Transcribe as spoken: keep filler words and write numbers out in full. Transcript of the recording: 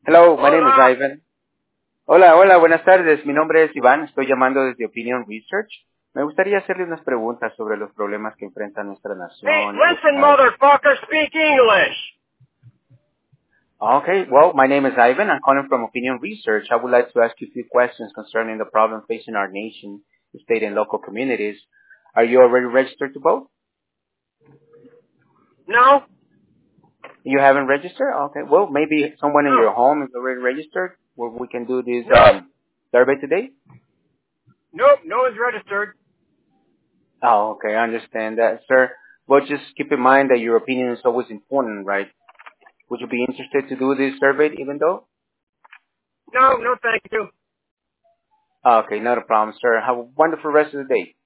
Hello, my name is Hola. Ivan. Hola, hola, buenas tardes. Mi nombre es Iván, estoy llamando desde Opinion Research. Me gustaría hacerle unas preguntas sobre los problemas que enfrenta nuestra Hey, nación y el listen, Estado. motherfucker, speak English. Okay, well, my name is Ivan. I'm calling from Opinion Research. I would like to ask you a few questions concerning the problem facing our nation, state, and local communities. Are you already registered to vote? No? You haven't registered? Okay, well, maybe someone in No. your home is already registered. Well, we can do this No. um, survey today. Nope, no one's registered. Oh, okay, I understand that, sir. But just keep in mind that your opinion is always important, right? Would you be interested to do this survey even though? No, no thank you. Okay, not a problem, sir. Have a wonderful rest of the day.